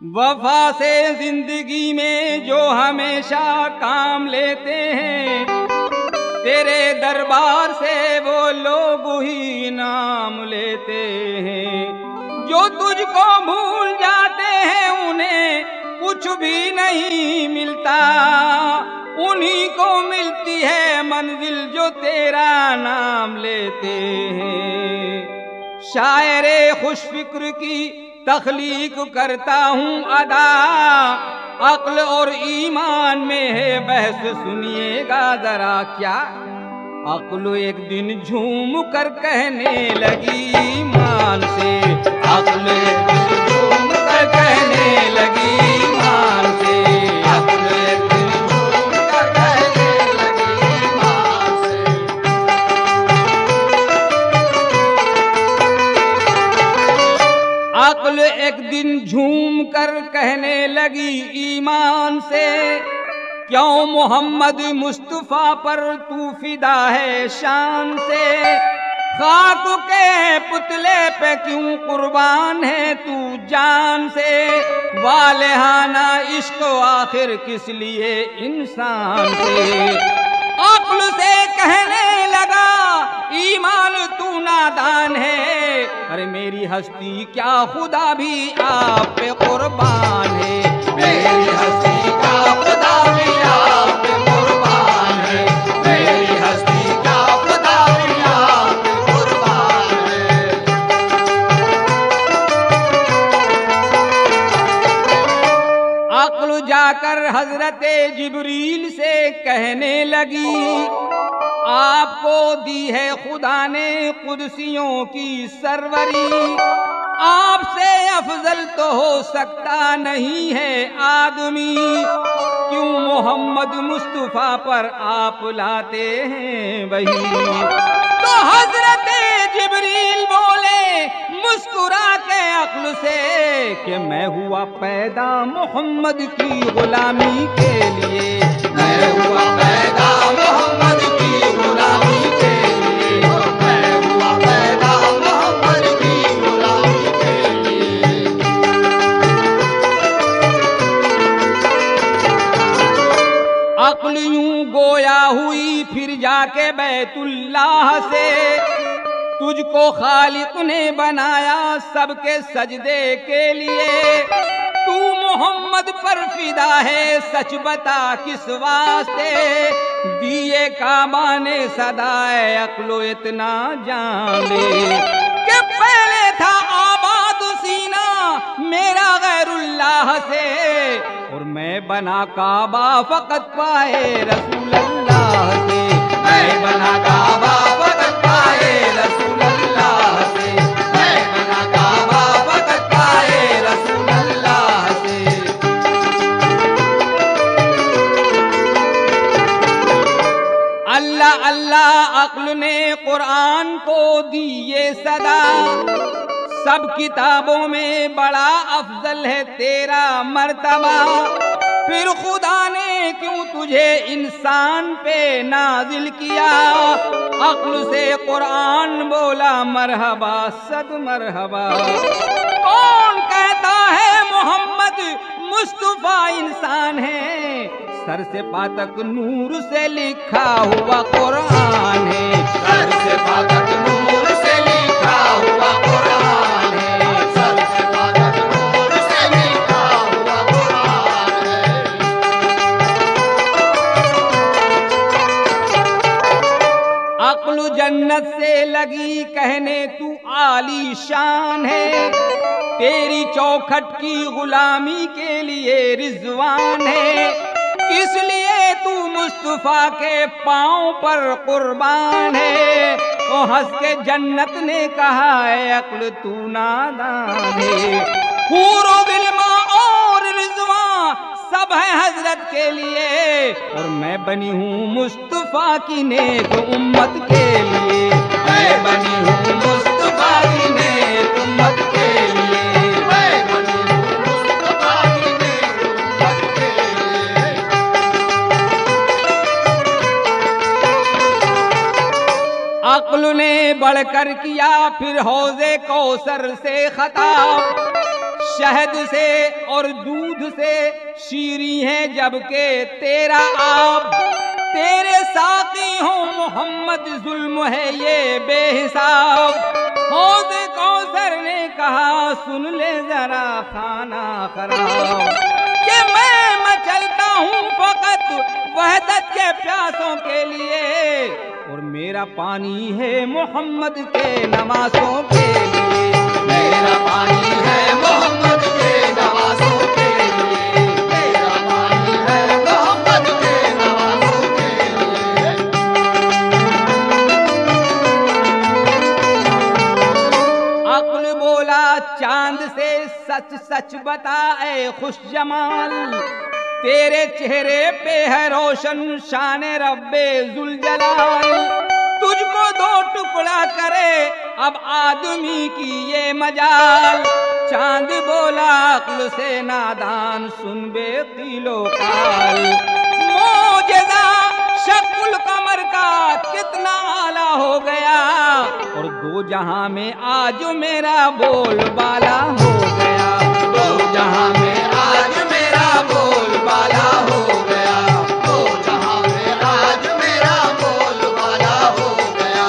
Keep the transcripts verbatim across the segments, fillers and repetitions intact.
वफा से जिंदगी में जो हमेशा काम लेते हैं, तेरे दरबार से वो लोग ही नाम लेते हैं। जो तुझको भूल जाते हैं उन्हें कुछ भी नहीं मिलता, उन्हीं को मिलती है मंजिल जो तेरा नाम लेते हैं। शायरे खुशफिक्र की तख्लीक करता हूँ अदा, अक्ल और ईमान में है बहस, सुनिएगा जरा क्या। अक्ल एक दिन झूम कर कहने लगी ईमान से, अक्ल एक दिन झूम कर कहने लगी ईमान से, अक्ल एक दिन झूम कर कहने लगी ईमान से। अक्ल एक दिन झूम कर कहने लगी ईमान से, क्यों मोहम्मद मुस्तफा पर तू फिदा है शान से। खाक के पुतले पे क्यों कुर्बान है तू जान से। वालेहाना इश्क आखिर किस लिए इंसान से। अक्ल से कहने लगा ईमान तू नादान है, अरे मेरी हस्ती क्या खुदा भी आप पे कुर्बान है। मेरी हस्ती क्या खुदा भी आप पे कुर्बान है, मेरी हस्ती क्या खुदा भी आप पे कुर्बान है। अक्ल जाकर हजरते जिब्रील से कहने लगी, आपको दी है खुदा ने कुदसियों की सरवरी, आपसे अफजल तो हो सकता नहीं है आदमी। क्यों मोहम्मद मुस्तफा पर आप लाते हैं वही। तो हजरत जिब्रील बोले मुस्कुरा के अक्ल से कि मैं हुआ पैदा मोहम्मद की गुलामी के लिए, मैं हुआ पैदा मोहम्मद की गुलामी के लिए, मैं हुआ पैदा मोहम्मद की गुलामी के लिए। अक्ल यूं गोया हुई फिर जाके बैतुल्लाह से, तुझको खालिक ने बनाया सबके सजदे के लिए। तू मोहम्मद पर फिदा है सच बता किस वास्ते, दिए काबा ने सदाए अक्लो इतना जान ले कि पहले था आबाद सीना मेरा गैरुल्लाह से, और मैं बना काबा फकत पाए रसूल अल्लाह से। मैं बना काबा फकत पाए रसूल अल्लाह से, मैं बना काबा फकत पाए रसूल अल्लाह से। अल्लाह अल्लाह अक्ल ने कुरान को दी ये सदा, सब किताबों में बड़ा अफजल है तेरा मर्तबा। फिर खुदा ने क्यों तुझे इंसान पे नाजिल किया, अक्ल से कुरान बोला मरहबा सद मरहबा। कौन कहता है मोहम्मद मुस्तफा इंसान है, सर से पातक नूर से लिखा हुआ कुरान है, सर से पातक नूर से लिखा हुआ कुरान है, सर से पातक नूर से लिखा हुआ कुरान है। अक्ल जन्नत से लगी कहने तू आली शान है, तेरी चौखट की गुलामी के लिए रिजवान है। इसलिए तू मुस्तफा के पांव पर कुर्बान है। ओ हंस के जन्नत ने कहा है अक्ल तू नादान है। हूरो बिल्मा और रिजवा सब है हजरत के लिए, और मैं बनी हूँ मुस्तफा की नेक उम्मत के लिए, मैं बनी हूँ मुस्तफा की नेक उम्मत के लिए, मैं बनी हूँ मुस्तफा की नेक उम्मत के लिए। अक्ल ने बढ़कर किया फिर हौजे कौसर से खताब, शहद से और दूध से शीरी है जबकि तेरा आप, तेरे साकी हो मोहम्मद जुल्म है ये बेहिसाब। हौज़ कौसर ने कहा सुन ले जरा खाना खराब, कि मैं मचलता हूँ फकत वहदत के प्यासों के लिए, और मेरा पानी है मोहम्मद के नवासों के लिए। मेरा पानी है मोहम्मद के नवासों के लिए, मेरा पानी है मोहम्मद के नवासों के लिए। अक्ल बोला चांद से सच सच बता ए खुश जमाल, तेरे चेहरे पे है रोशन शान रब्बे जुल जलाल। तुझको दो टुकड़ा करे अब आदमी की ये मजाल, चांद बोला अक्ल से नादान सुन बेकीलो काल। मौजज़ा शक्ल कमर का कितना आला हो गया, और दो जहां में आज मेरा बोलबाला हो गया। दो जहां में आज मेरा बोलबाला हो गया, दो जहां में आज मेरा बोलबाला हो गया।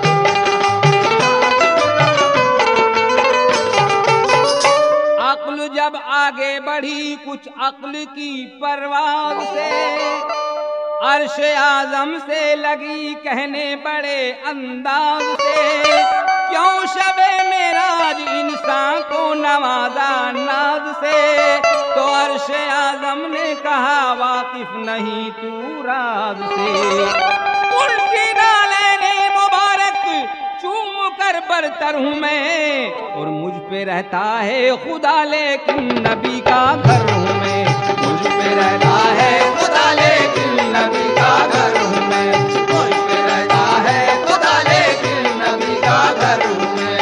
अक्ल जब आगे बढ़ी कुछ अक्ल की परवाज़ से, अर्श आज़म से लगी कहने बड़े अंदाज से, क्यों शबे मेराज इंसान को नवाजा नाज से। तो अर्श आज़म ने कहा वाकिफ नहीं तू राज से। उनकी नालैने मुबारक चूम कर बरतर हूँ मैं, और मुझ पे रहता है खुदा लेकिन नबी का घर हूँ मैं। मुझ पे रहता है खुदा लेकिन नबी का घर हूँ मैं, मुझ पे रहता है खुदा लेकिन नबी का घर हूँ मैं।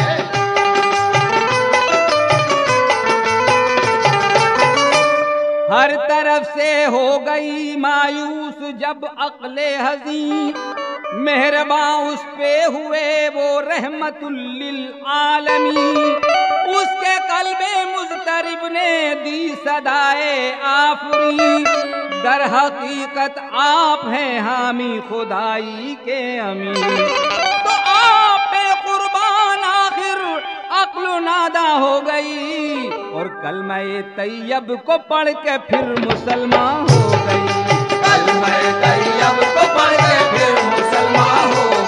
हर तरफ से हो गई मायूस जब अक्ले हज़ीं, मेहरबान उस पे हुए वो रहमतुल लिल आलमीन। उसके कल्बे मुज़तरिब ने दी सदाए आफरीन, दर हकीकत आप हैं हामी खुदाई के अमीन। तो आप पे कुर्बान आखिर अक्ल नादा हो गई, और कलमा-ए तैयब को पढ़ के फिर मुसलमान हो गई। कलमा-ए तैयब को पढ़ के फिर मुसलमान हो